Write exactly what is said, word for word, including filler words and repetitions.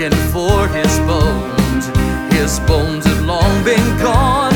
looking for his bones. His bones have long been gone.